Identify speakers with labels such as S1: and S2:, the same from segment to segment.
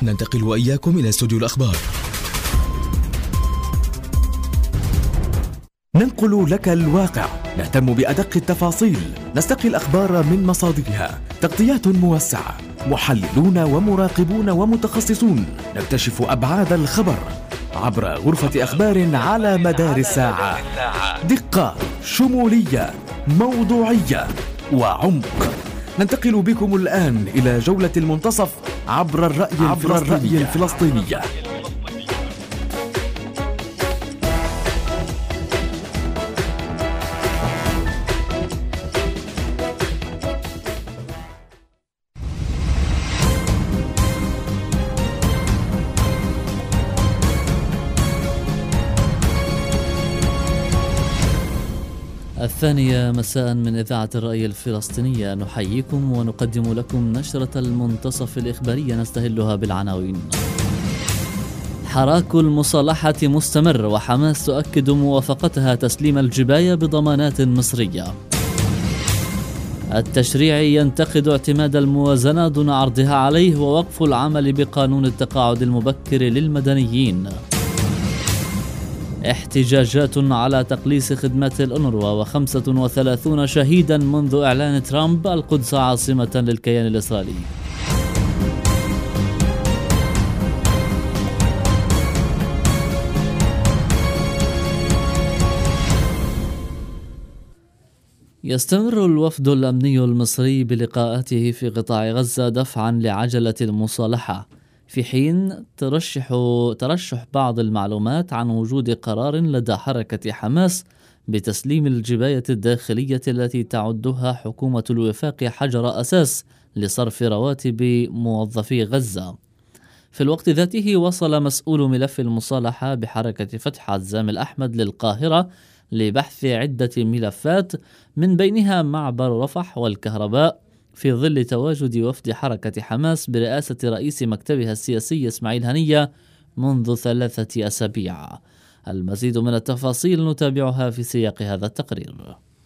S1: ننتقل وإياكم إلى استوديو الأخبار.
S2: ننقل لك الواقع، نهتم بأدق التفاصيل، نستقي الأخبار من مصادرها، تغطيات موسعة، محللون ومراقبون ومتخصصون، نكتشف أبعاد الخبر عبر غرفة أخبار على مدار الساعة. دقة، شمولية، موضوعية وعمق. ننتقل بكم الآن إلى جولة المنتصف عبر الرأي الفلسطينية.
S3: الثانية مساء من إذاعة الرأي الفلسطينية، نحييكم ونقدم لكم نشرة المنتصف الإخبارية نستهلها بالعناوين. حراك المصالحة مستمر، وحماس تؤكد موافقتها تسليم الجباية بضمانات مصرية. التشريع ينتقد اعتماد الموازنة دون عرضها عليه، ووقف العمل بقانون التقاعد المبكر للمدنيين. احتجاجات على تقليص خدمات الأونروا، و35 شهيدا منذ إعلان ترامب القدس عاصمة للكيان الإسرائيلي. يستمر الوفد الأمني المصري بلقاءاته في قطاع غزة دفعا لعجلة المصالحة، في حين ترشح بعض المعلومات عن وجود قرار لدى حركة حماس بتسليم الجباية الداخلية التي تعدها حكومة الوفاق حجر أساس لصرف رواتب موظفي غزة. في الوقت ذاته وصل مسؤول ملف المصالحة بحركة فتح عزام الأحمد للقاهرة لبحث عدة ملفات، من بينها معبر رفح والكهرباء، في ظل تواجد وفد حركة حماس برئاسة رئيس مكتبها السياسي إسماعيل هنية منذ 3 أسابيع. المزيد من التفاصيل نتابعها في سياق هذا التقرير.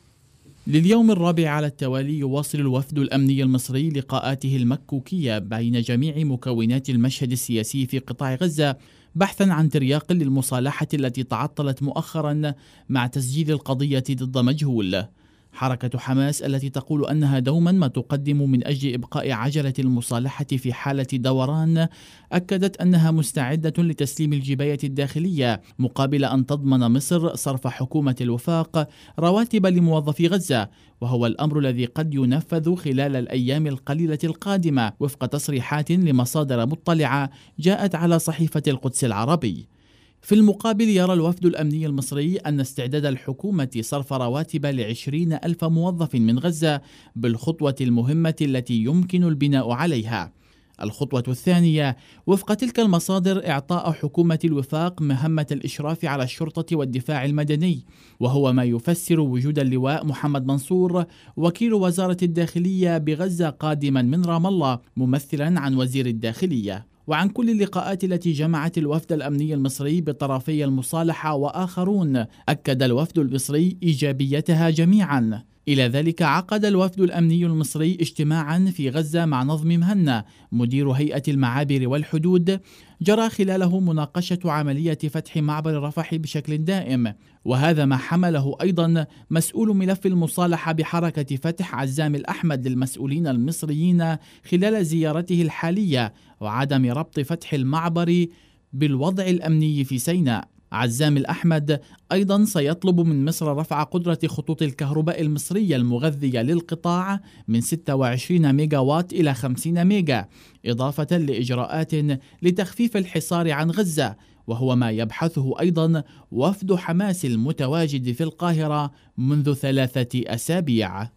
S4: لليوم الرابع على التوالي يواصل الوفد الأمني المصري لقاءاته المكوكية بين جميع مكونات المشهد السياسي في قطاع غزة، بحثا عن ترياق للمصالحة التي تعطلت مؤخرا مع تسجيل القضية ضد مجهول. حركة حماس التي تقول أنها دوما ما تقدم من أجل إبقاء عجلة المصالحة في حالة دوران، أكدت أنها مستعدة لتسليم الجباية الداخلية مقابل أن تضمن مصر صرف حكومة الوفاق رواتب لموظفي غزة، وهو الأمر الذي قد ينفذ خلال الأيام القليلة القادمة وفق تصريحات لمصادر مطلعة جاءت على صحيفة القدس العربي. في المقابل يرى الوفد الأمني المصري أن استعداد الحكومة صرف رواتب ل20,000 موظف من غزة بالخطوة المهمة التي يمكن البناء عليها. الخطوة الثانية وفق تلك المصادر إعطاء حكومة الوفاق مهمة الإشراف على الشرطة والدفاع المدني، وهو ما يفسر وجود اللواء محمد منصور وكيل وزارة الداخلية بغزة قادما من رام الله ممثلا عن وزير الداخلية. وعن كل اللقاءات التي جمعت الوفد الأمني المصري بطرفي المصالحة وآخرون، أكد الوفد المصري إيجابيتها جميعا. إلى ذلك عقد الوفد الأمني المصري اجتماعا في غزة مع نظمي مهنا مدير هيئة المعابر والحدود، جرى خلاله مناقشة عملية فتح معبر رفح بشكل دائم، وهذا ما حمله أيضا مسؤول ملف المصالحة بحركة فتح عزام الأحمد للمسؤولين المصريين خلال زيارته الحالية وعدم ربط فتح المعبر بالوضع الأمني في سيناء. عزام الأحمد أيضا سيطلب من مصر رفع قدرة خطوط الكهرباء المصرية المغذية للقطاع من 26 ميجا وات إلى 50 ميجا، إضافة لإجراءات لتخفيف الحصار عن غزة، وهو ما يبحثه أيضا وفد حماس المتواجد في القاهرة منذ 3 أسابيع.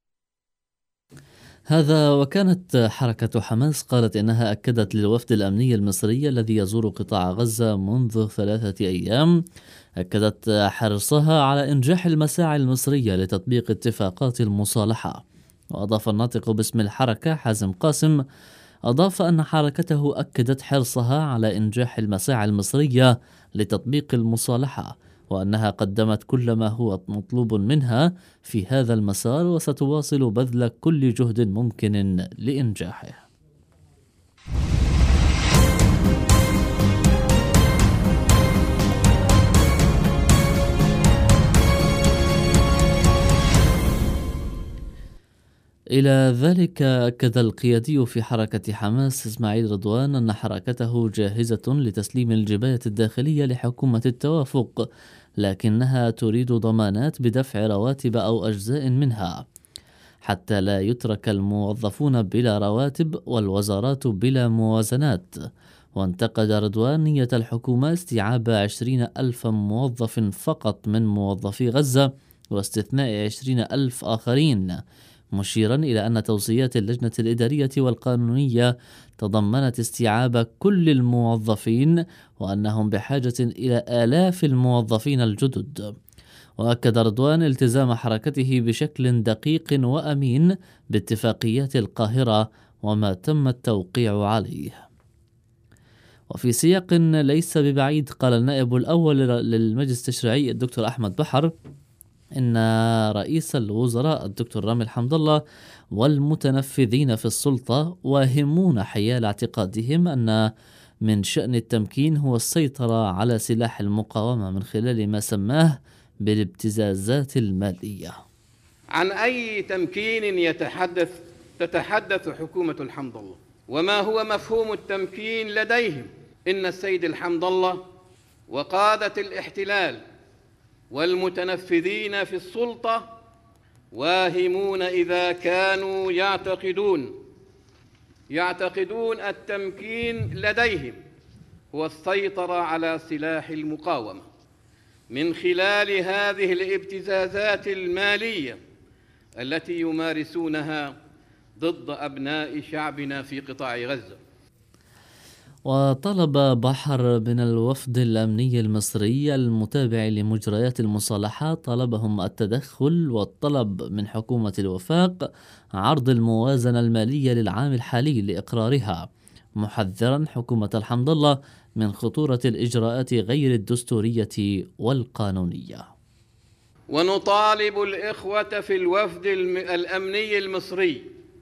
S3: هذا وكانت حركة حماس قالت إنها أكدت للوفد الأمني المصري الذي يزور قطاع غزة منذ 3 أيام، أكدت حرصها على إنجاح المساعي المصرية لتطبيق اتفاقات المصالحة. وأضاف الناطق باسم الحركة حازم قاسم، أضاف أن حركته أكدت حرصها على إنجاح المساعي المصرية لتطبيق المصالحة، وأنها قدمت كل ما هو مطلوب منها في هذا المسار، وستواصل بذل كل جهد ممكن لإنجاحه. إلى ذلك أكد القيادي في حركة حماس إسماعيل رضوان أن حركته جاهزة لتسليم الجباية الداخلية لحكومة التوافق، لكنها تريد ضمانات بدفع رواتب أو أجزاء منها حتى لا يترك الموظفون بلا رواتب والوزارات بلا موازنات. وانتقد رضوان نية الحكومة استيعاب 20,000 موظف فقط من موظفي غزة واستثناء 20,000 آخرين، مشيرا إلى أن توصيات اللجنة الإدارية والقانونية تضمنت استيعاب كل الموظفين وأنهم بحاجة إلى آلاف الموظفين الجدد. وأكد رضوان التزام حركته بشكل دقيق وأمين باتفاقيات القاهرة وما تم التوقيع عليه. وفي سياق ليس ببعيد، قال النائب الأول للمجلس التشريعي الدكتور أحمد بحر إن رئيس الوزراء الدكتور رامي الحمد الله والمتنفذين في السلطة واهمون حيال اعتقادهم أن من شأن التمكين هو السيطرة على سلاح المقاومة من خلال ما سماه بالابتزازات المالية.
S5: عن أي تمكين تتحدث حكومة الحمد الله؟ وما هو مفهوم التمكين لديهم؟ إن السيد الحمد الله وقادة الاحتلال والمتنفذين في السلطة واهمون إذا كانوا يعتقدون التمكين لديهم هو السيطرة على سلاح المقاومة من خلال هذه الابتزازات المالية التي يمارسونها ضد أبناء شعبنا في قطاع غزة.
S3: وطلب بحر من الوفد الأمني المصري المتابع لمجريات المصالحات طلبهم التدخل والطلب من حكومة الوفاق عرض الموازنة المالية للعام الحالي لإقرارها، محذرا حكومة الحمد الله من خطورة الإجراءات غير الدستورية والقانونية.
S5: ونطالب الإخوة في الوفد الأمني المصري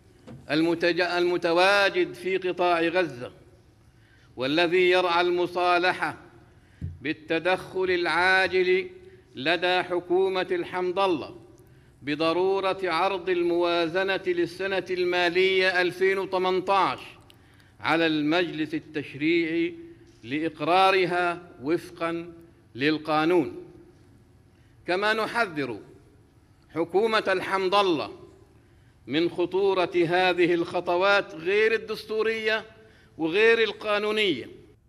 S5: المتواجد في قطاع غزة والذي يرعى المصالحة بالتدخل العاجل لدى حكومة الحمد الله بضرورة عرض الموازنة للسنة المالية 2018 على المجلس التشريعي لإقرارها وفقاً للقانون. كما نحذر حكومة الحمد الله من خطورة هذه الخطوات غير الدستورية وغير القانونية.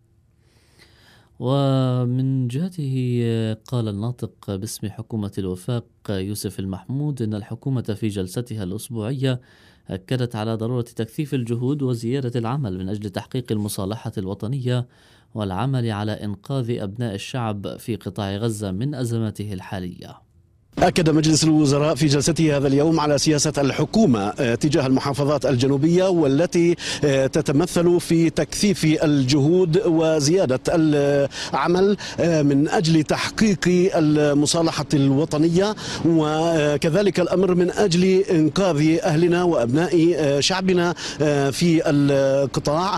S3: ومن جهته قال الناطق باسم حكومة الوفاق يوسف المحمود إن الحكومة في جلستها الأسبوعية أكدت على ضرورة تكثيف الجهود وزيادة العمل من أجل تحقيق المصالحة الوطنية والعمل على إنقاذ أبناء الشعب في قطاع غزة من أزماته الحالية.
S6: أكد مجلس الوزراء في جلسته هذا اليوم على سياسة الحكومة تجاه المحافظات الجنوبية والتي تتمثل في تكثيف الجهود وزيادة العمل من أجل تحقيق المصالحة الوطنية، وكذلك الأمر من أجل إنقاذ أهلنا وأبناء شعبنا في القطاع.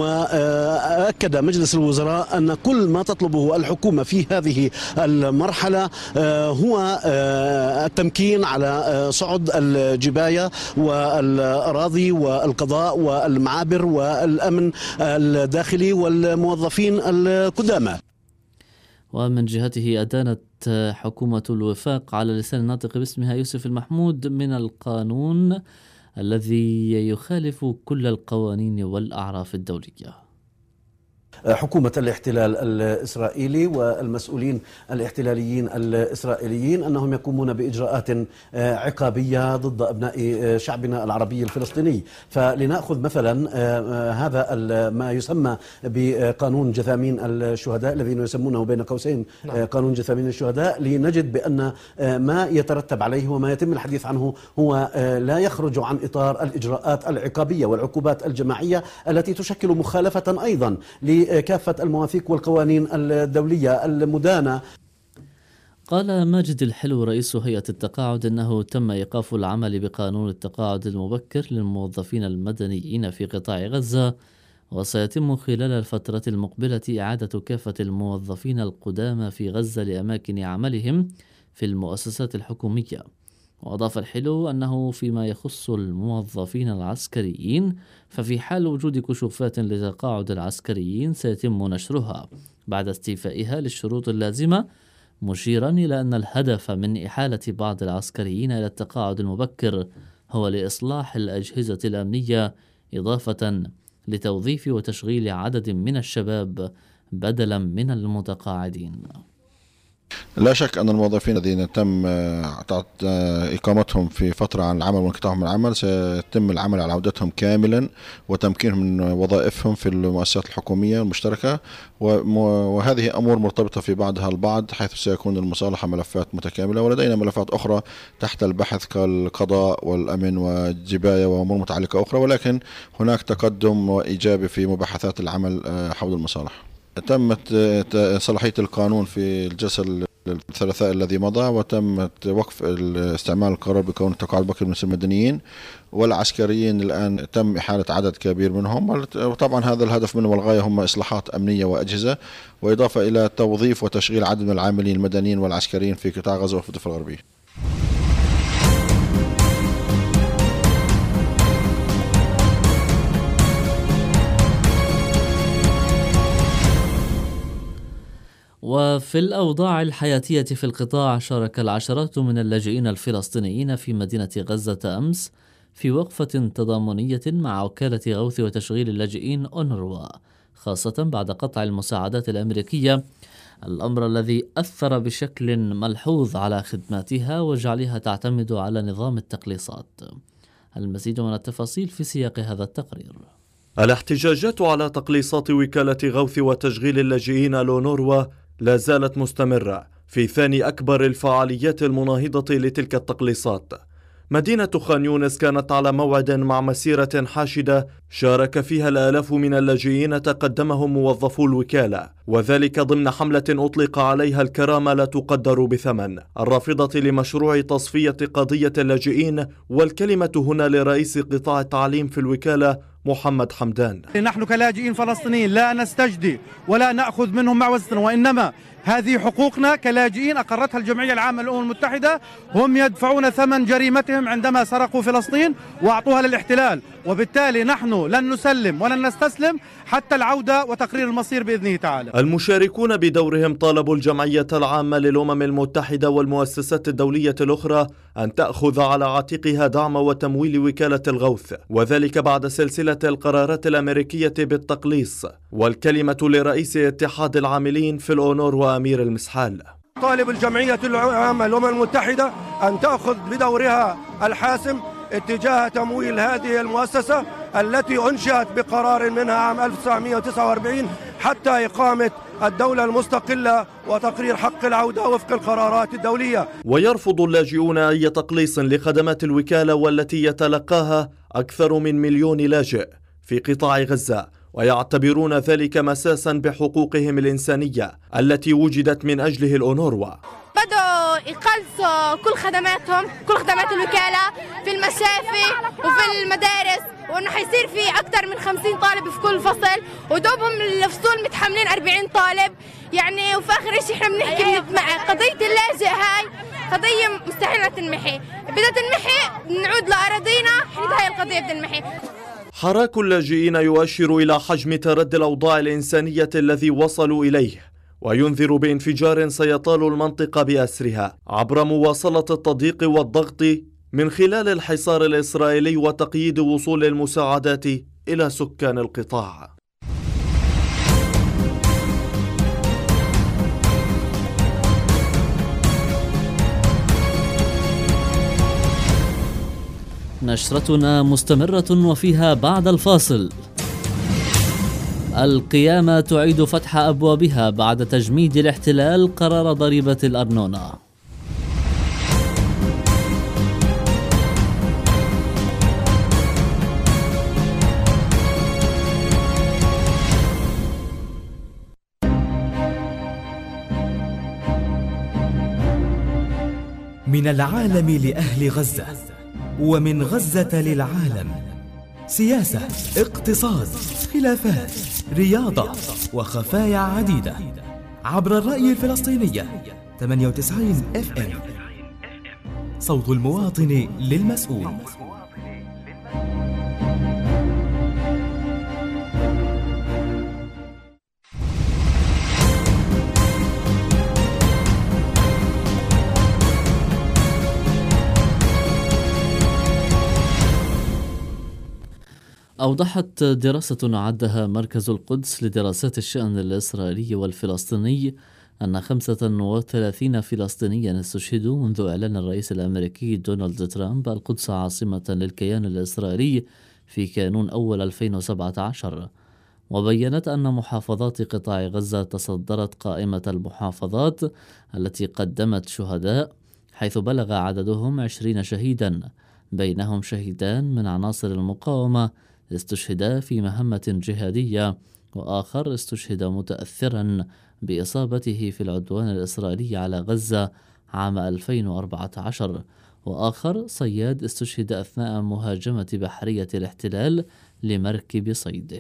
S6: وأكد مجلس الوزراء أن كل ما تطلبه الحكومة في هذه المرحلة هو التمكين على صعد الجباية والأراضي والقضاء والمعابر والأمن الداخلي والموظفين القدامى.
S3: ومن جهته أدانت حكومة الوفاق على لسان الناطق باسمها يوسف المحمود من القانون الذي يخالف كل القوانين والأعراف الدولية.
S6: حكومة الاحتلال الإسرائيلي والمسؤولين الاحتلاليين الإسرائيليين أنهم يقومون بإجراءات عقابية ضد أبناء شعبنا العربي الفلسطيني. فلنأخذ مثلا هذا ما يسمى بقانون جثامين الشهداء الذين يسمونه بين قوسين قانون جثامين الشهداء، لنجد بأن ما يترتب عليه وما يتم الحديث عنه هو لا يخرج عن إطار الإجراءات العقابية والعقوبات الجماعية التي تشكل مخالفة أيضا كافة المواثيق والقوانين الدولية المدانة.
S3: قال ماجد الحلو رئيس هيئة التقاعد أنه تم إيقاف العمل بقانون التقاعد المبكر للموظفين المدنيين في قطاع غزة، وسيتم خلال الفترة المقبلة إعادة كافة الموظفين القدامى في غزة لأماكن عملهم في المؤسسات الحكومية، وأضاف الحلو أنه فيما يخص الموظفين العسكريين ففي حال وجود كشوفات لتقاعد العسكريين سيتم نشرها بعد استيفائها للشروط اللازمة، مشيرا إلى أن الهدف من إحالة بعض العسكريين إلى التقاعد المبكر هو لإصلاح الأجهزة الأمنية إضافة لتوظيف وتشغيل عدد من الشباب بدلا من المتقاعدين.
S7: لا شك أن الموظفين الذين تم إقامتهم في فترة عن العمل وانقطاعهم من العمل سيتم العمل على عودتهم كاملا وتمكينهم من وظائفهم في المؤسسات الحكومية المشتركة، وهذه أمور مرتبطة في بعضها البعض، حيث سيكون المصالحة ملفات متكاملة، ولدينا ملفات أخرى تحت البحث كالقضاء والأمن والجباية وأمور متعلقة أخرى، ولكن هناك تقدم وإيجابي في مباحثات العمل حول المصالحة. تمت صلاحية القانون في الجلسة الثلاثاء الذي مضى، وتمت وقف استعمال القرار بكون التقاعد البكري من المدنيين والعسكريين. الآن تم إحالة عدد كبير منهم، وطبعا هذا الهدف منه والغاية هم إصلاحات أمنية وأجهزة، وإضافة إلى توظيف وتشغيل عدد من العاملين المدنيين والعسكريين في قطاع غزة والضفة الغربية.
S3: وفي الأوضاع الحياتية في القطاع، شارك العشرات من اللاجئين الفلسطينيين في مدينة غزة أمس في وقفة تضامنية مع وكالة غوث وتشغيل اللاجئين أونروا، خاصة بعد قطع المساعدات الأمريكية، الأمر الذي أثر بشكل ملحوظ على خدماتها وجعلها تعتمد على نظام التقليصات. المزيد من التفاصيل في سياق هذا التقرير.
S8: الاحتجاجات على تقليصات وكالة غوث وتشغيل اللاجئين لونروا لا زالت مستمرة في ثاني أكبر الفعاليات المناهضة لتلك التقليصات. مدينة خان يونس كانت على موعد مع مسيرة حاشدة شارك فيها الآلاف من اللاجئين تقدمهم موظفو الوكالة، وذلك ضمن حملة أطلق عليها الكرامة لا تقدر بثمن، الرافضة لمشروع تصفية قضية اللاجئين. والكلمة هنا لرئيس قطاع التعليم في الوكالة محمد حمدان.
S9: نحن كلاجئين فلسطينيين لا نستجدي ولا نأخذ منهم معوزة، وإنما هذه حقوقنا كلاجئين أقرتها الجمعية العامة للأمم المتحدة. هم يدفعون ثمن جريمتهم عندما سرقوا فلسطين وأعطوها للاحتلال، وبالتالي نحن لن نسلم ولن نستسلم حتى العودة وتقرير المصير بإذنه تعالى.
S8: المشاركون بدورهم طالبوا الجمعية العامة للأمم المتحدة والمؤسسات الدولية الأخرى أن تأخذ على عاتقها دعم وتمويل وكالة الغوث، وذلك بعد سلسلة القرارات الأمريكية بالتقليص. والكلمة لرئيس اتحاد العاملين في الأونور وأمير المسحال.
S10: طالب الجمعية العامة للأمم المتحدة أن تأخذ بدورها الحاسم اتجاه تمويل هذه المؤسسة التي أنشئت بقرار منها عام 1949 حتى إقامة الدولة المستقلة وتقرير حق العودة وفق القرارات الدولية.
S8: ويرفض اللاجئون أي تقليص لخدمات الوكالة والتي يتلقاها أكثر من 1,000,000 لاجئ في قطاع غزة، ويعتبرون ذلك مساسا بحقوقهم الإنسانية التي وجدت من أجله الأونروا.
S11: بدأوا يقلصوا كل خدمات الوكالة في المشافي وفي المدارس، وانه حيصير في اكثر من 50 طالب في كل فصل، ودوبهم الفصول متحملين 40 طالب يعني. وفي اخر شيء احنا بنحكي قضية اللاجئ هاي قضية مستحيل تنمحي، بدها تنمحي نعود لأراضينا، هاي القضية بدها تنمحي.
S8: حراك اللاجئين يؤشر إلى حجم تردي الأوضاع الإنسانية الذي وصلوا إليه، وينذر بانفجار سيطال المنطقة بأسرها عبر مواصلة التضييق والضغط من خلال الحصار الإسرائيلي وتقييد وصول المساعدات إلى سكان القطاع.
S3: نشرتنا مستمرة وفيها بعد الفاصل. القيامة تعيد فتح أبوابها بعد تجميد الاحتلال قرار ضريبة الأرنونة.
S2: من العالم لأهل غزة، ومن غزة للعالم. سياسة، اقتصاد، خلافات، رياضة وخفايا عديدة عبر الرأي الفلسطينية 98 FM. صوت المواطن للمسؤول.
S3: أوضحت دراسة عدها مركز القدس لدراسات الشأن الإسرائيلي والفلسطيني أن 35 فلسطينيا استشهدوا منذ إعلان الرئيس الأمريكي دونالد ترامب القدس عاصمة للكيان الإسرائيلي في كانون أول 2017. وبيّنت أن محافظات قطاع غزة تصدرت قائمة المحافظات التي قدمت شهداء، حيث بلغ عددهم 20 شهيدا، بينهم شهيدان من عناصر المقاومة استشهدا في مهمة جهادية، وآخر استشهد متأثرا بإصابته في العدوان الإسرائيلي على غزة عام 2014، وآخر صياد استشهد أثناء مهاجمة بحرية الاحتلال لمركب صيده.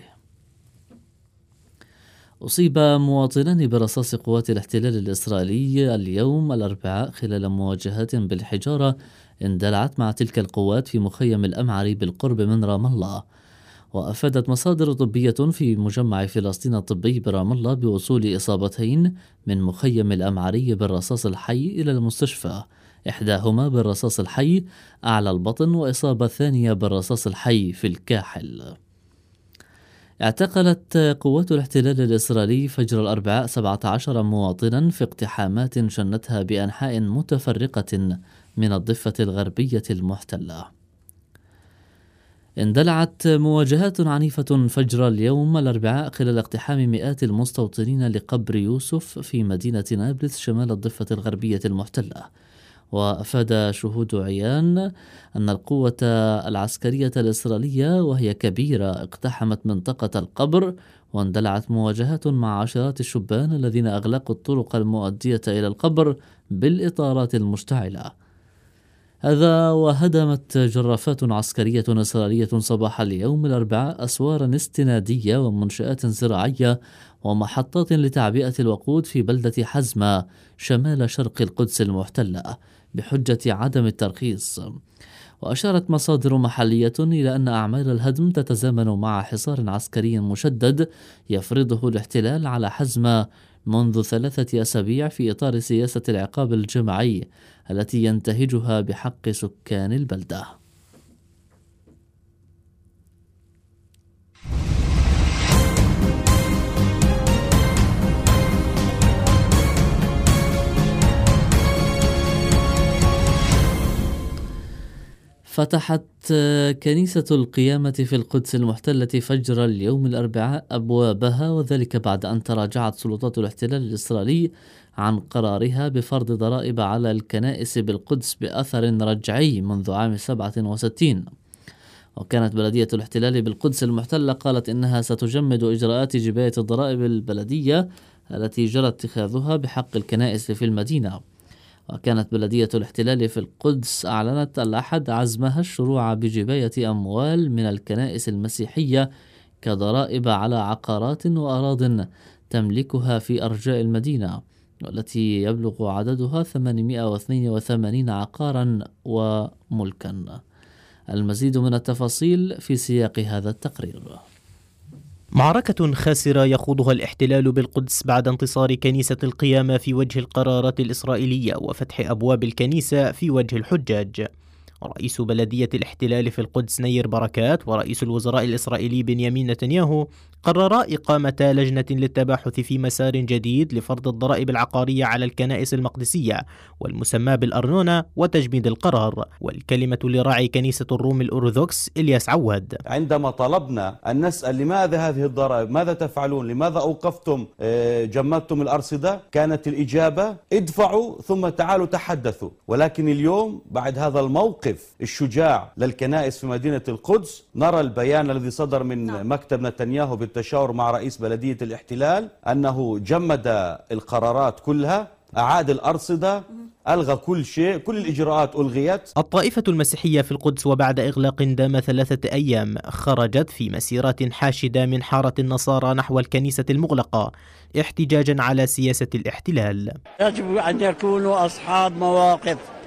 S3: أصيب مواطنان برصاص قوات الاحتلال الإسرائيلي اليوم الأربعاء خلال مواجهات بالحجارة اندلعت مع تلك القوات في مخيم الأمعري بالقرب من رام الله. وأفادت مصادر طبية في مجمع فلسطين الطبي برام الله بوصول إصابتين من مخيم الأمعري بالرصاص الحي إلى المستشفى، إحداهما بالرصاص الحي أعلى البطن، وإصابة ثانية بالرصاص الحي في الكاحل. اعتقلت قوات الاحتلال الإسرائيلي فجر الأربعاء 17 مواطنا في اقتحامات شنتها بأنحاء متفرقة من الضفة الغربية المحتلة. اندلعت مواجهات عنيفة فجر اليوم الأربعاء خلال اقتحام مئات المستوطنين لقبر يوسف في مدينة نابلس شمال الضفة الغربية المحتلة. وأفاد شهود عيان أن القوة العسكرية الإسرائيلية وهي كبيرة اقتحمت منطقة القبر، واندلعت مواجهات مع عشرات الشبان الذين أغلقوا الطرق المؤدية إلى القبر بالإطارات المشتعلة. هذا وهدمت جرافات عسكرية إسرائيلية صباح اليوم الأربعاء أسوارا استنادية ومنشآت زراعية ومحطات لتعبئة الوقود في بلدة حزمة شمال شرق القدس المحتلة بحجة عدم الترخيص. وأشارت مصادر محلية إلى أن أعمال الهدم تتزامن مع حصار عسكري مشدد يفرضه الاحتلال على حزمة منذ 3 أسابيع في إطار سياسة العقاب الجماعي التي ينتهجها بحق سكان البلدة. فتحت كنيسة القيامة في القدس المحتلة فجر اليوم الأربعاء أبوابها، وذلك بعد أن تراجعت سلطات الاحتلال الإسرائيلي عن قرارها بفرض ضرائب على الكنائس بالقدس بأثر رجعي منذ عام 67. وكانت بلدية الاحتلال بالقدس المحتلة قالت إنها ستجمد إجراءات جباية الضرائب البلدية التي جرى اتخاذها بحق الكنائس في المدينة. وكانت بلدية الاحتلال في القدس أعلنت الأحد عزمها الشروع بجباية أموال من الكنائس المسيحية كضرائب على عقارات وأراضٍ تملكها في أرجاء المدينة، والتي يبلغ عددها 882 عقارا وملكا. المزيد من التفاصيل في سياق هذا التقرير.
S12: معركة خاسرة يخوضها الاحتلال بالقدس بعد انتصار كنيسة القيامة في وجه القرارات الإسرائيلية وفتح أبواب الكنيسة في وجه الحجاج. رئيس بلدية الاحتلال في القدس نير بركات ورئيس الوزراء الإسرائيلي بنيامين نتنياهو قررا إقامة لجنة للتباحث في مسار جديد لفرض الضرائب العقارية على الكنائس المقدسية والمسمى بالأرنونة وتجميد القرار. والكلمة لراعي كنيسة الروم الأرثوذكس إلياس عواد.
S13: عندما طلبنا أن نسأل لماذا هذه الضرائب، ماذا تفعلون، لماذا أوقفتم جمدتم الأرصدة، كانت الإجابة ادفعوا ثم تعالوا تحدثوا. ولكن اليوم بعد هذا الموقف الشجاع للكنائس في مدينة القدس نرى البيان الذي صدر من مكتب نتنياهو بالتشاور مع رئيس بلدية الاحتلال أنه جمد القرارات كلها، أعاد الأرصدة، ألغى كل شيء، كل الإجراءات ألغيت.
S12: الطائفة المسيحية في القدس وبعد إغلاق دام 3 أيام خرجت في مسيرات حاشدة من حارة النصارى نحو الكنيسة المغلقة احتجاجا على سياسة الاحتلال.
S14: يجب أن يكونوا أصحاب مواقف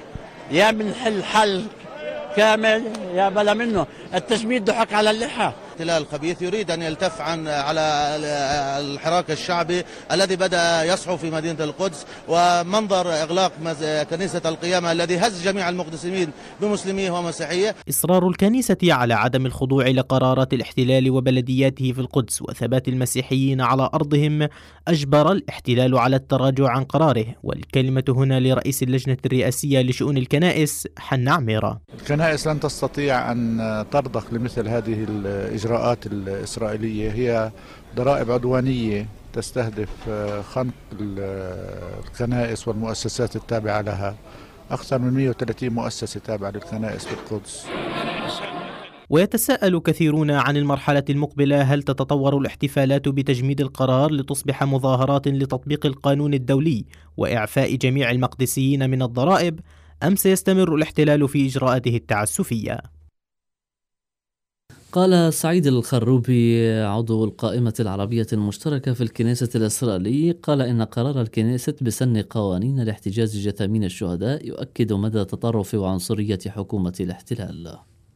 S14: يا بنحل حل كامل يا بلا منه. التجميد ضحك على اللحى.
S15: الاحتلال الخبيث يريد أن يلتف على الحراك الشعبي الذي بدأ يصحو في مدينة القدس، ومنظر إغلاق كنيسة القيامة الذي هز جميع المقدسين بمسلميه ومسيحيه.
S12: إصرار الكنيسة على عدم الخضوع لقرارات الاحتلال وبلدياته في القدس وثبات المسيحيين على أرضهم أجبر الاحتلال على التراجع عن قراره. والكلمة هنا لرئيس اللجنة الرئاسية لشؤون الكنائس حنا عميرة.
S16: الكنائس لن تستطيع أن ترضخ لمثل هذه الإجراءات الإسرائيلية، هي ضرائب عدوانية تستهدف خنق الكنائس والمؤسسات التابعة لها. أكثر من 130 مؤسسة تابعة للكنائس في القدس.
S12: ويتساءل كثيرون عن المرحلة المقبلة، هل تتطور الاحتفالات بتجميد القرار لتصبح مظاهرات لتطبيق القانون الدولي وإعفاء جميع المقدسيين من الضرائب، أم سيستمر الاحتلال في إجراءاته التعسفية؟
S3: قال سعيد الخروبي عضو القائمة العربية المشتركة في الكنيسة الإسرائيلية، قال إن قرار الكنيسة بسن قوانين لاحتجاز جثامين الشهداء يؤكد مدى تطرف وعنصرية حكومة الاحتلال.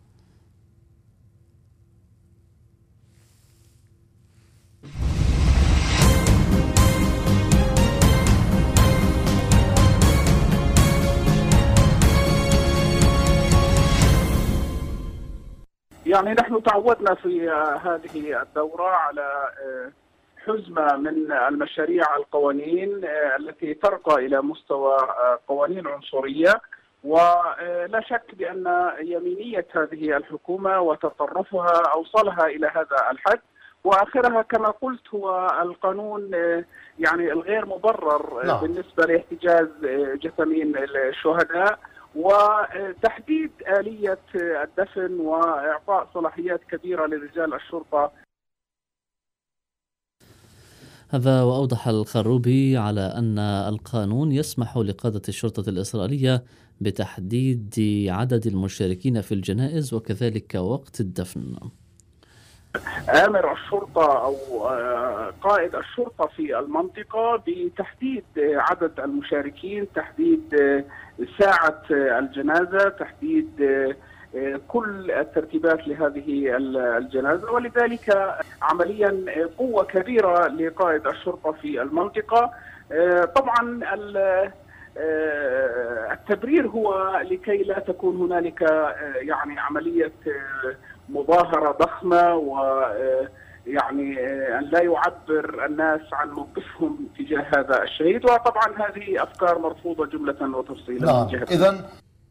S17: يعني نحن تعودنا في هذه الدورة على حزمة من المشاريع القوانين التي ترقى إلى مستوى قوانين عنصرية، ولا شك بأن يمينية هذه الحكومة وتطرفها أوصلها إلى هذا الحد، وآخرها كما قلت هو القانون يعني الغير مبرر بالنسبة لاحتجاز جثامين الشهداء، وتحديد آلية الدفن وإعطاء صلاحيات كبيرة لرجال الشرطة.
S3: هذا وأوضح الخروبي على أن القانون يسمح لقادة الشرطة الإسرائيلية بتحديد عدد المشاركين في الجنائز وكذلك وقت الدفن.
S17: آمر الشرطة أو قائد الشرطة في المنطقة بتحديد عدد المشاركين، تحديد ساعة الجنازة، تحديد كل الترتيبات لهذه الجنازة، ولذلك عمليا قوة كبيرة لقائد الشرطة في المنطقة. طبعا التبرير هو لكي لا تكون هنالك يعني عملية مظاهرة ضخمة، ويعني أن لا يعبر الناس عن موقفهم تجاه هذا الشهيد، وطبعا هذه أفكار مرفوضة جملة وتفصيلا.
S6: إذن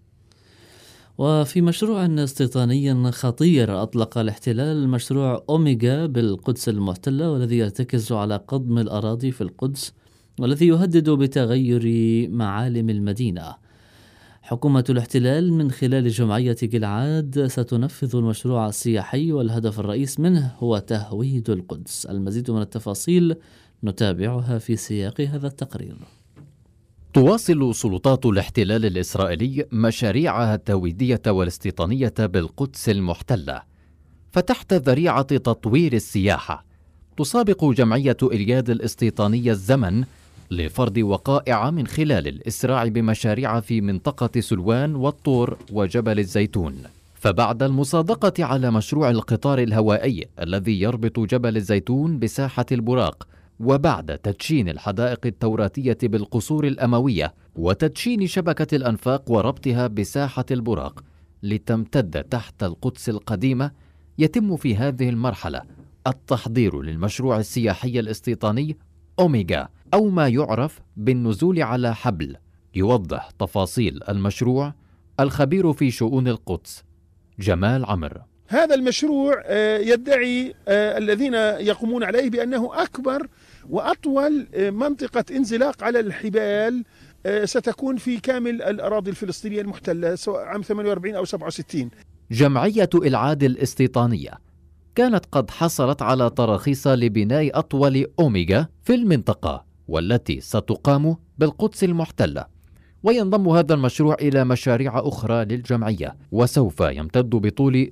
S3: وفي مشروع استيطاني خطير أطلق الاحتلال مشروع أوميغا بالقدس المحتلة، والذي يرتكز على قضم الأراضي في القدس والذي يهدد بتغير معالم المدينة. حكومة الاحتلال من خلال جمعية جلعاد ستنفذ المشروع السياحي، والهدف الرئيس منه هو تهويد القدس. المزيد من التفاصيل نتابعها في سياق هذا التقرير.
S18: تواصل سلطات الاحتلال الإسرائيلي مشاريعها التهويدية والاستيطانية بالقدس المحتلة، فتحت ذريعة تطوير السياحة تسابق جمعية إلياد الاستيطانية الزمن لفرض وقائع من خلال الإسراع بمشاريع في منطقة سلوان والطور وجبل الزيتون. فبعد المصادقة على مشروع القطار الهوائي الذي يربط جبل الزيتون بساحة البراق، وبعد تدشين الحدائق التوراتية بالقصور الأموية وتدشين شبكة الأنفاق وربطها بساحة البراق لتمتد تحت القدس القديمة، يتم في هذه المرحلة التحضير للمشروع السياحي الاستيطاني أوميغا، أو ما يعرف بالنزول على حبل. يوضح تفاصيل المشروع الخبير في شؤون القدس جمال عمر.
S19: هذا المشروع يدعي الذين يقومون عليه بأنه أكبر وأطول منطقة انزلاق على الحبال ستكون في كامل الأراضي الفلسطينية المحتلة، سواء عام 48 أو 67.
S18: جمعية إلعاد الاستيطانية كانت قد حصلت على تراخيص لبناء أطول أوميغا في المنطقة، والتي ستقام بالقدس المحتلة. وينضم هذا المشروع إلى مشاريع أخرى للجمعية، وسوف يمتد بطول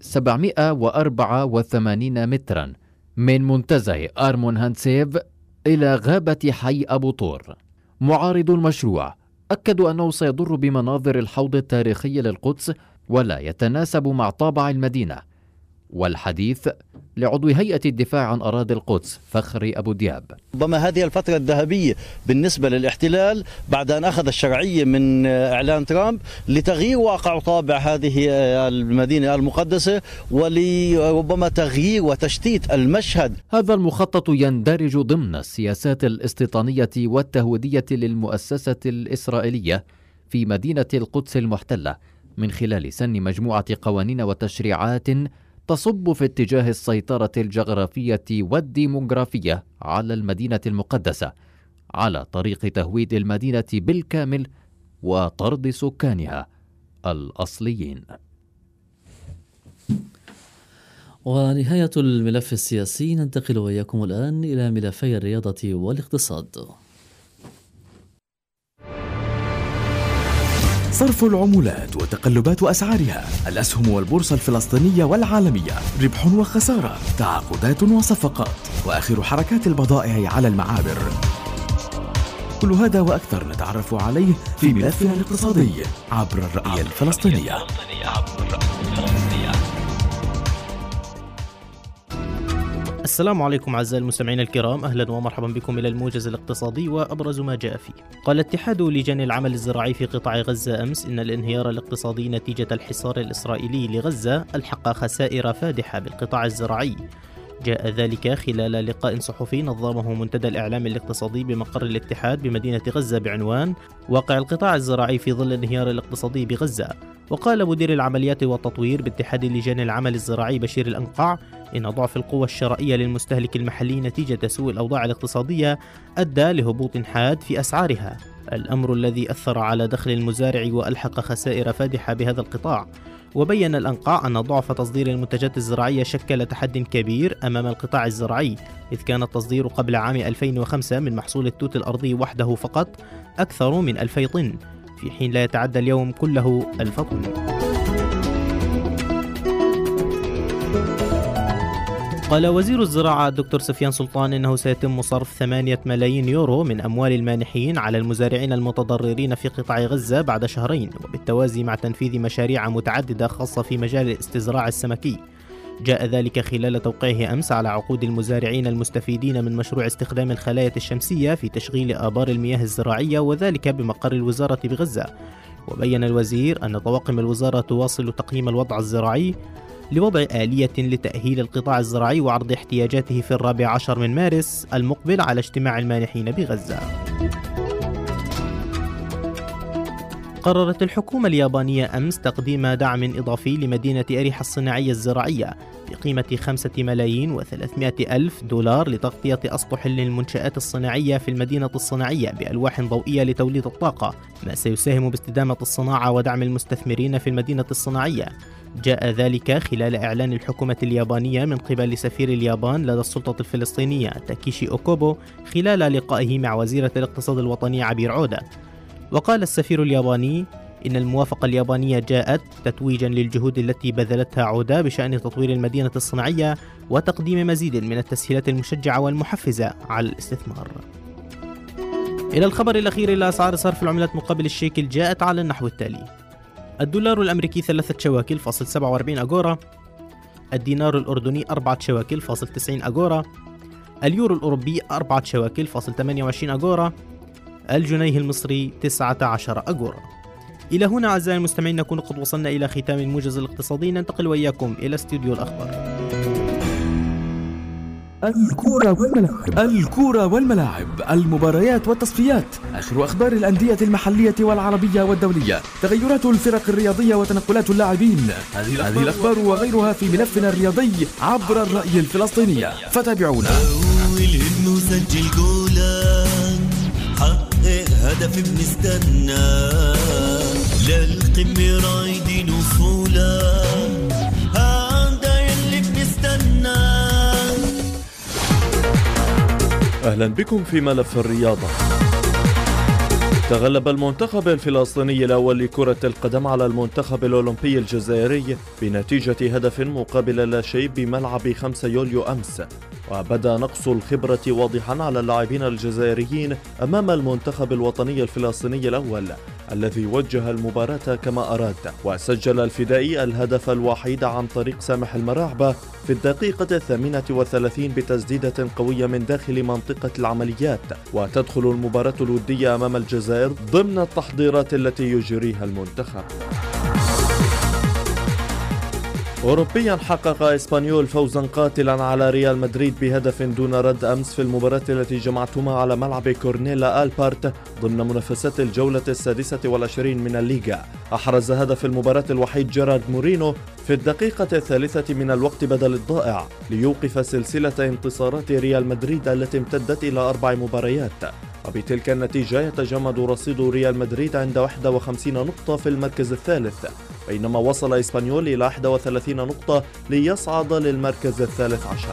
S18: 784 مترا من منتزه أرمون هانسيف إلى غابة حي أبو طور. معارض المشروع أكدوا أنه سيضر بمناظر الحوض التاريخي للقدس ولا يتناسب مع طابع المدينة. والحديث لعضو هيئة الدفاع عن أراضي القدس فخري أبو دياب.
S20: ربما هذه الفترة الذهبية بالنسبة للاحتلال بعد أن أخذ الشرعية من إعلان ترامب لتغيير واقع وطابع هذه المدينة المقدسة ولربما تغيير وتشتيت المشهد.
S18: هذا المخطط يندرج ضمن السياسات الاستيطانية والتهويدية للمؤسسة الإسرائيلية في مدينة القدس المحتلة من خلال سن مجموعة قوانين وتشريعات تصب في اتجاه السيطرة الجغرافية والديموغرافية على المدينة المقدسة على طريق تهويد المدينة بالكامل وطرد سكانها الأصليين.
S3: ونهاية الملف السياسي، ننتقل وإياكم الآن إلى ملفي الرياضة والاقتصاد.
S2: صرف العملات وتقلبات أسعارها، الأسهم والبورصة الفلسطينية والعالمية، ربح وخسارة، تعاقدات وصفقات، وآخر حركات البضائع على المعابر. كل هذا وأكثر نتعرف عليه في ملفنا الاقتصادي عبر الرؤية الفلسطينية.
S12: السلام عليكم أعزائي المستمعين الكرام، أهلا ومرحبا بكم إلى الموجز الاقتصادي وأبرز ما جاء فيه. قال اتحاد لجان العمل الزراعي في قطاع غزة أمس إن الانهيار الاقتصادي نتيجة الحصار الإسرائيلي لغزة ألحق خسائر فادحة بالقطاع الزراعي. جاء ذلك خلال لقاء صحفي نظمه منتدى الإعلام الاقتصادي بمقر الاتحاد بمدينة غزة بعنوان واقع القطاع الزراعي في ظل الانهيار الاقتصادي بغزة. وقال مدير العمليات والتطوير باتحاد لجان العمل الزراعي بشير الأنقع إن ضعف القوى الشرائية للمستهلك المحلي نتيجة سوء الأوضاع الاقتصادية أدى لهبوط حاد في أسعارها، الأمر الذي أثر على دخل المزارع وألحق خسائر فادحة بهذا القطاع. وبين الأنقاع أن ضعف تصدير المنتجات الزراعية شكل تحد كبير أمام القطاع الزراعي، إذ كان التصدير قبل عام 2005 من محصول التوت الأرضي وحده فقط أكثر من 2000 طن، في حين لا يتعدى اليوم كله 1000 طن. قال وزير الزراعة الدكتور سفيان سلطان إنه سيتم صرف 8 ملايين يورو من أموال المانحين على المزارعين المتضررين في قطاع غزة بعد شهرين، وبالتوازي مع تنفيذ مشاريع متعددة خاصة في مجال الاستزراع السمكي. جاء ذلك خلال توقيعه أمس على عقود المزارعين المستفيدين من مشروع استخدام الخلايا الشمسية في تشغيل آبار المياه الزراعية، وذلك بمقر الوزارة بغزة. وبين الوزير أن طواقم الوزارة تواصل تقييم الوضع الزراعي لوضع آلية لتأهيل القطاع الزراعي وعرض احتياجاته في 14 من مارس المقبل على اجتماع المانحين بغزة. قررت الحكومة اليابانية أمس تقديم دعم إضافي لمدينة أريحا الصناعية الزراعية بقيمة 5,300,000 دولار لتغطية أسطح للمنشآت الصناعية في المدينة الصناعية بألواح ضوئية لتوليد الطاقة، ما سيساهم باستدامة الصناعة ودعم المستثمرين في المدينة الصناعية. جاء ذلك خلال إعلان الحكومة اليابانية من قبل سفير اليابان لدى السلطة الفلسطينية تاكيشي أوكوبو خلال لقائه مع وزيرة الاقتصاد الوطني عبير عودة. وقال السفير الياباني إن الموافقة اليابانية جاءت تتويجا للجهود التي بذلتها عودة بشأن تطوير المدينة الصناعية وتقديم مزيد من التسهيلات المشجعة والمحفزة على الاستثمار. إلى الخبر الأخير، إلى أسعار صرف العملات مقابل الشيكل جاءت على النحو التالي: الدولار الأمريكي 3 شواكل فاصل 47 أغورا، الدينار الأردني 4 شواكل فاصل 90 أغورا، اليورو الأوروبي 4 شواكل فاصل 28 أغورا، الجنيه المصري 19 أغورا. إلى هنا أعزائي المستمعين نكون قد وصلنا إلى ختام الموجز الاقتصادي، ننتقل وإياكم إلى استوديو الأخبار.
S2: الكورة والملاعب، المباريات والتصفيات، آخر أخبار الأندية المحلية والعربية والدولية، تغيرات الفرق الرياضية وتنقلات اللاعبين. هذه الأخبار وغيرها في ملفنا الرياضي عبر الرؤية الفلسطينية، فتابعونا.
S21: سجل جولان، حقق هدف بنستنى، للقمة رايدين وصولا، هذا يلي بنستنى.
S8: أهلا بكم في ملف الرياضة. تغلب المنتخب الفلسطيني الأول لكرة القدم على المنتخب الأولمبي الجزائري بنتيجة هدف مقابل لا شيء بملعب 5 يوليو أمس، وبدا نقص الخبرة واضحا على اللاعبين الجزائريين أمام المنتخب الوطني الفلسطيني الأول الذي وجه المباراة كما أراد، وسجل الفدائي الهدف الوحيد عن طريق سامح المراعبة في الدقيقة 38 بتسديدة قوية من داخل منطقة العمليات. وتدخل المباراة الودية أمام الجزائر ضمن التحضيرات التي يجريها المنتخب. أوروبيا حقق إسبانيول فوزا قاتلا على ريال مدريد بهدف دون رد أمس في المباراة التي جمعتهما على ملعب كورنيلا ألبارت ضمن منافسات الجولة 26 من الليغا. أحرز هدف المباراة الوحيد جيرارد مورينو في الدقيقة 3 من الوقت بدل الضائع ليوقف سلسلة انتصارات ريال مدريد التي امتدت إلى 4 مباريات. وبتلك النتيجة يتجمد رصيد ريال مدريد عند 51 نقطة في المركز الثالث، بينما وصل إسبانيول إلى 31 نقطة ليصعد للمركز الثالث عشر.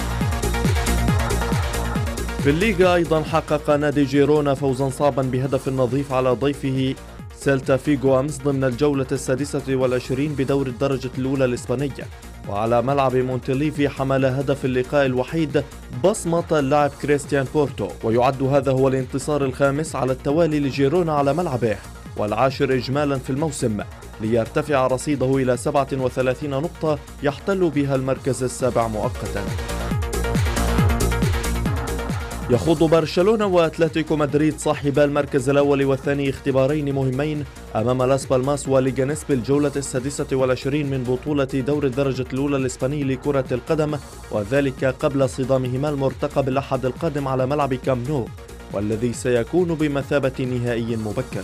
S8: في الليغا أيضا حقق نادي جيرونا فوزا صعبا بهدف نظيف على ضيفه سيلتا فيغو أمس ضمن الجولة 26 بدور الدرجة الأولى الإسبانية، وعلى ملعب مونتليفي حمل هدف اللقاء الوحيد بصمة اللاعب كريستيان بورتو، ويعد هذا هو الانتصار الخامس على التوالي لجيرونا على ملعبه والعاشر إجمالا في الموسم، ليرتفع رصيده إلى 37 نقطة يحتل بها المركز السابع مؤقتا. يخوض برشلونة وأتلتيكو مدريد صاحبا المركز الأول والثاني اختبارين مهمين أمام لاس بالماس وليجانيس بالجولة 26 من بطولة دور الدرجة الأولى الإسباني لكرة القدم، وذلك قبل صدامهما المرتقب الأحد القادم على ملعب كامب نو، والذي سيكون بمثابة نهائي مبكر.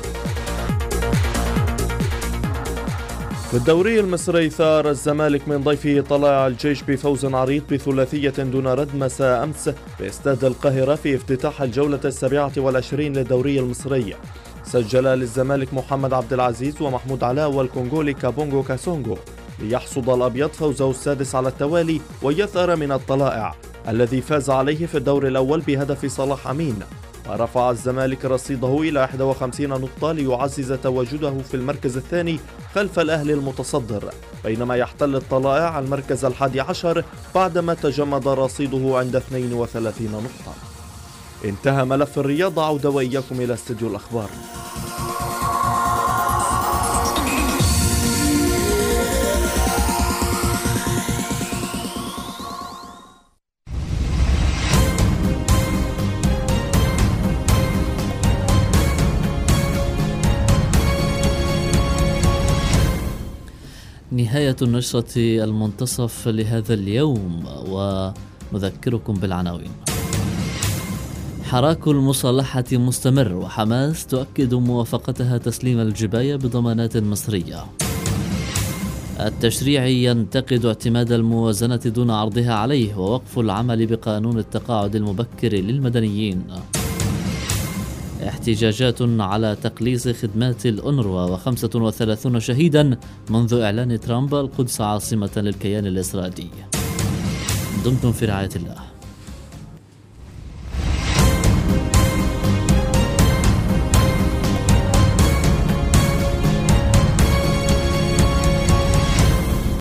S8: في الدوري المصري ثار الزمالك من ضيفه طلائع الجيش بفوز عريض بثلاثية دون رد مساء أمس باستاد القاهرة في افتتاح الجولة 27 للدوري المصري. سجل للزمالك محمد عبد العزيز ومحمود علاء والكونغولي كابونغو كاسونغو ليحصد الأبيض فوزه السادس على التوالي ويثأر من الطلائع الذي فاز عليه في الدور الأول بهدف صلاح أمين، ورفع الزمالك رصيده إلى 51 نقطة ليعزز تواجده في المركز الثاني خلف الأهلي المتصدر، بينما يحتل الطلائع المركز 11 بعدما تجمد رصيده عند 32 نقطة. انتهى ملف الرياضة، عودة وإياكم إلى استديو الأخبار.
S3: نهاية النشرة المنتصف لهذا اليوم، ونذكركم بالعناوين. حراك المصالحة مستمر، وحماس تؤكد موافقتها تسليم الجباية بضمانات مصرية. التشريع ينتقد اعتماد الموازنة دون عرضها عليه، ووقف العمل بقانون التقاعد المبكر للمدنيين. احتجاجات على تقليص خدمات الأونروا، و35 شهيدا منذ إعلان ترامب القدس عاصمة للكيان الإسرائيلي. دمتم في رعاية الله.